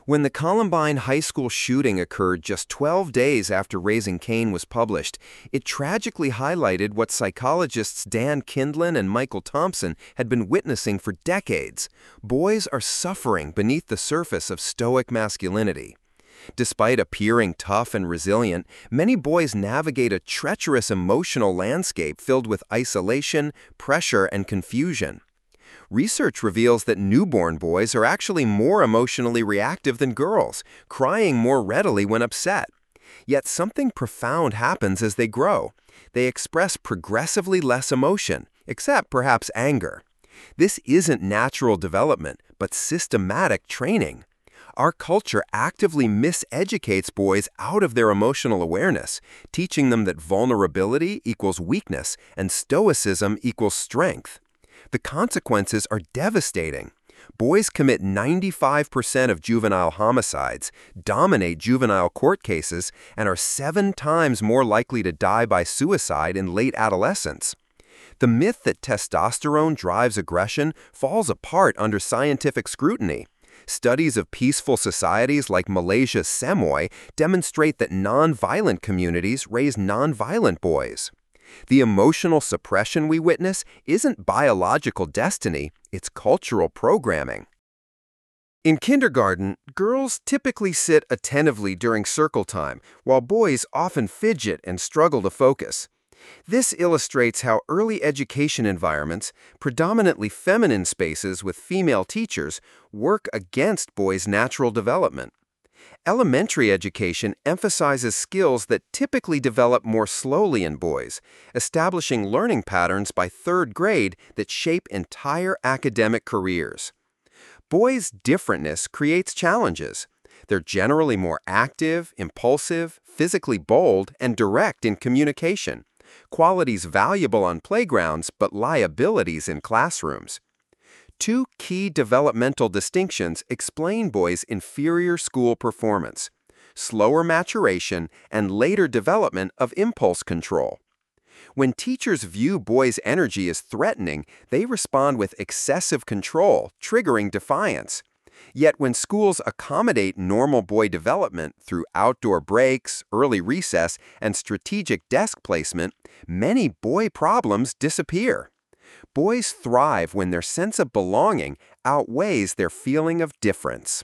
When the Columbine High School shooting occurred just 12 days after Raising Cain was published, it tragically highlighted what psychologists Dan Kindlin and Michael Thompson had been witnessing for decades. Boys are suffering beneath the surface of stoic masculinity. Despite appearing tough and resilient, many boys navigate a treacherous emotional landscape filled with isolation, pressure, and confusion. Research reveals that newborn boys are actually more emotionally reactive than girls, crying more readily when upset. Yet something profound happens as they grow. They express progressively less emotion, except perhaps anger. This isn't natural development, but systematic training. Our culture actively miseducates boys out of their emotional awareness, teaching them that vulnerability equals weakness and stoicism equals strength. The consequences are devastating. Boys commit 95% of juvenile homicides, dominate juvenile court cases, and are 7 times more likely to die by suicide in late adolescence. The myth that testosterone drives aggression falls apart under scientific scrutiny. Studies of peaceful societies like Malaysia's Semoy demonstrate that nonviolent communities raise nonviolent boys. The emotional suppression we witness isn't biological destiny, it's cultural programming. In kindergarten, girls typically sit attentively during circle time, while boys often fidget and struggle to focus. This illustrates how early education environments, predominantly feminine spaces with female teachers, work against boys' natural development. Elementary education emphasizes skills that typically develop more slowly in boys, establishing learning patterns by 3rd grade that shape entire academic careers. Boys' differentness creates challenges. They're generally more active, impulsive, physically bold, and direct in communication, qualities valuable on playgrounds but liabilities in classrooms. 2 key developmental distinctions explain boys' inferior school performance: slower maturation and later development of impulse control. When teachers view boys' energy as threatening, they respond with excessive control, triggering defiance. Yet when schools accommodate normal boy development through outdoor breaks, early recess, and strategic desk placement, many boy problems disappear. Boys thrive when their sense of belonging outweighs their feeling of difference.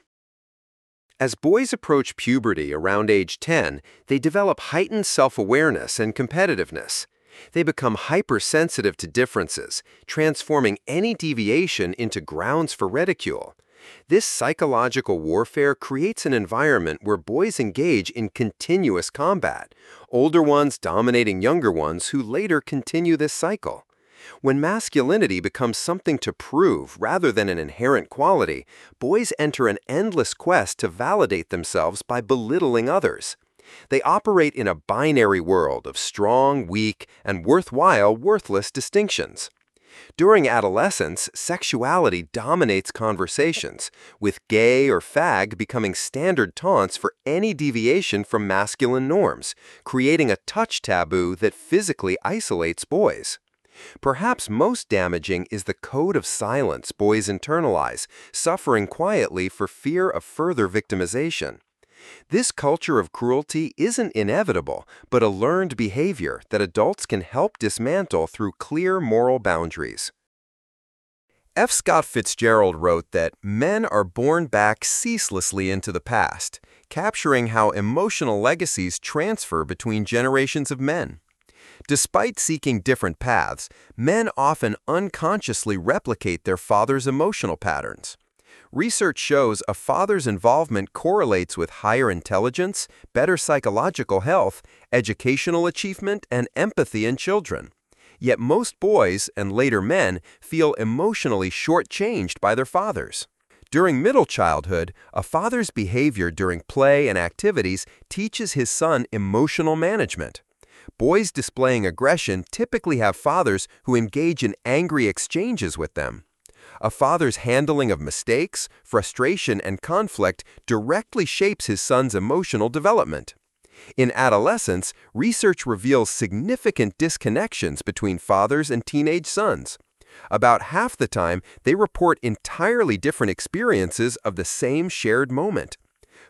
As boys approach puberty around age 10, they develop heightened self-awareness and competitiveness. They become hypersensitive to differences, transforming any deviation into grounds for ridicule. This psychological warfare creates an environment where boys engage in continuous combat, older ones dominating younger ones who later continue this cycle. When masculinity becomes something to prove rather than an inherent quality, boys enter an endless quest to validate themselves by belittling others. They operate in a binary world of strong, weak, and worthwhile, worthless distinctions. During adolescence, sexuality dominates conversations, with gay or fag becoming standard taunts for any deviation from masculine norms, creating a touch taboo that physically isolates boys. Perhaps most damaging is the code of silence boys internalize, suffering quietly for fear of further victimization. This culture of cruelty isn't inevitable, but a learned behavior that adults can help dismantle through clear moral boundaries. F. Scott Fitzgerald wrote that men are born back ceaselessly into the past, capturing how emotional legacies transfer between generations of men. Despite seeking different paths, men often unconsciously replicate their father's emotional patterns. Research shows a father's involvement correlates with higher intelligence, better psychological health, educational achievement, and empathy in children. Yet most boys, and later men, feel emotionally shortchanged by their fathers. During middle childhood, a father's behavior during play and activities teaches his son emotional management. Boys displaying aggression typically have fathers who engage in angry exchanges with them. A father's handling of mistakes, frustration, and conflict directly shapes his son's emotional development. In adolescence, research reveals significant disconnections between fathers and teenage sons. About half the time, they report entirely different experiences of the same shared moment.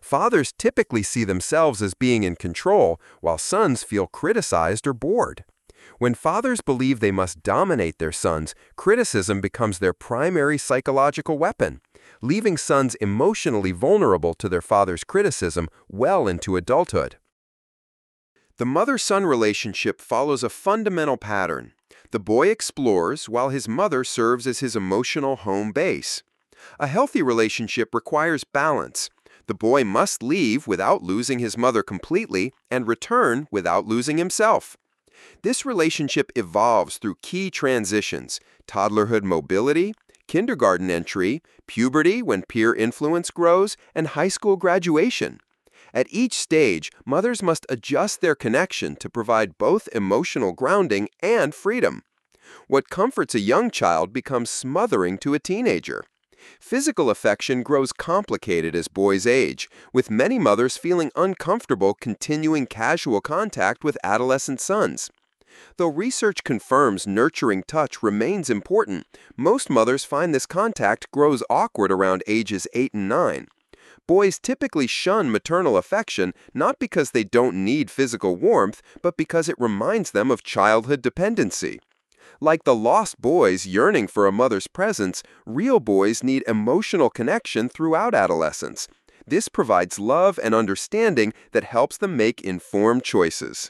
Fathers typically see themselves as being in control, while sons feel criticized or bored. When fathers believe they must dominate their sons, criticism becomes their primary psychological weapon, leaving sons emotionally vulnerable to their father's criticism well into adulthood. The mother-son relationship follows a fundamental pattern. The boy explores while his mother serves as his emotional home base. A healthy relationship requires balance. The boy must leave without losing his mother completely and return without losing himself. This relationship evolves through key transitions: toddlerhood mobility, kindergarten entry, puberty when peer influence grows, and high school graduation. At each stage, mothers must adjust their connection to provide both emotional grounding and freedom. What comforts a young child becomes smothering to a teenager. Physical affection grows complicated as boys age, with many mothers feeling uncomfortable continuing casual contact with adolescent sons. Though research confirms nurturing touch remains important, most mothers find this contact grows awkward around ages 8 and 9. Boys typically shun maternal affection not because they don't need physical warmth, but because it reminds them of childhood dependency. Like the lost boys yearning for a mother's presence, real boys need emotional connection throughout adolescence. This provides love and understanding that helps them make informed choices.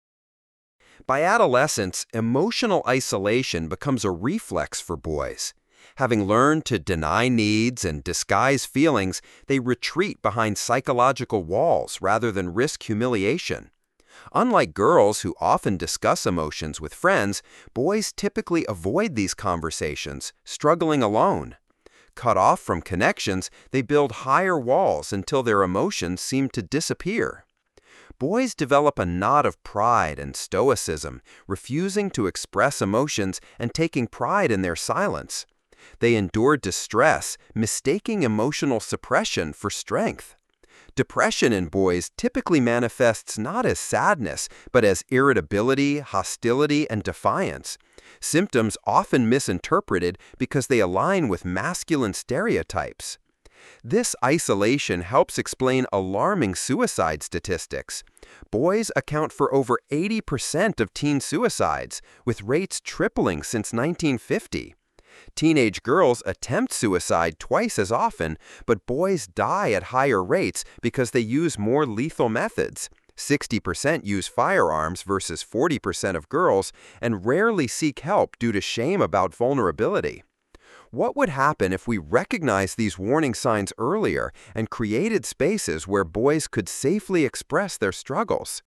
By adolescence, emotional isolation becomes a reflex for boys. Having learned to deny needs and disguise feelings, they retreat behind psychological walls rather than risk humiliation. Unlike girls who often discuss emotions with friends, boys typically avoid these conversations, struggling alone. Cut off from connections, they build higher walls until their emotions seem to disappear. Boys develop a knot of pride and stoicism, refusing to express emotions and taking pride in their silence. They endure distress, mistaking emotional suppression for strength. Depression in boys typically manifests not as sadness, but as irritability, hostility, and defiance. Symptoms often misinterpreted because they align with masculine stereotypes. This isolation helps explain alarming suicide statistics. Boys account for over 80% of teen suicides, with rates tripling since 1950. Teenage girls attempt suicide twice as often, but boys die at higher rates because they use more lethal methods. 60% use firearms versus 40% of girls, and rarely seek help due to shame about vulnerability. What would happen if we recognized these warning signs earlier and created spaces where boys could safely express their struggles?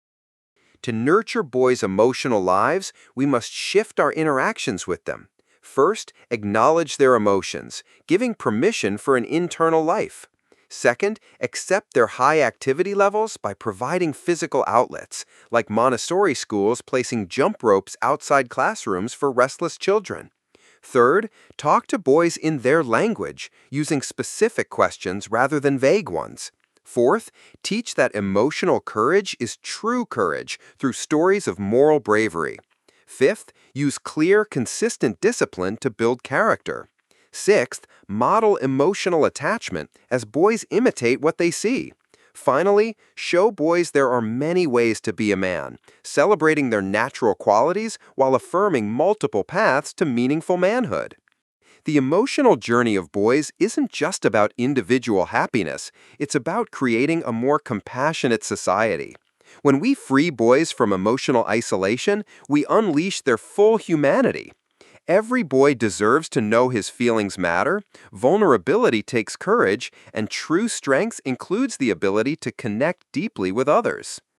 To nurture boys' emotional lives, we must shift our interactions with them. First, acknowledge their emotions, giving permission for an internal life. Second, accept their high activity levels by providing physical outlets, like Montessori schools placing jump ropes outside classrooms for restless children. Third, talk to boys in their language, using specific questions rather than vague ones. Fourth, teach that emotional courage is true courage through stories of moral bravery. Fifth, use clear, consistent discipline to build character. Sixth, model emotional attachment as boys imitate what they see. Finally, show boys there are many ways to be a man, celebrating their natural qualities while affirming multiple paths to meaningful manhood. The emotional journey of boys isn't just about individual happiness, it's about creating a more compassionate society. When we free boys from emotional isolation, we unleash their full humanity. Every boy deserves to know his feelings matter, vulnerability takes courage, and true strength includes the ability to connect deeply with others.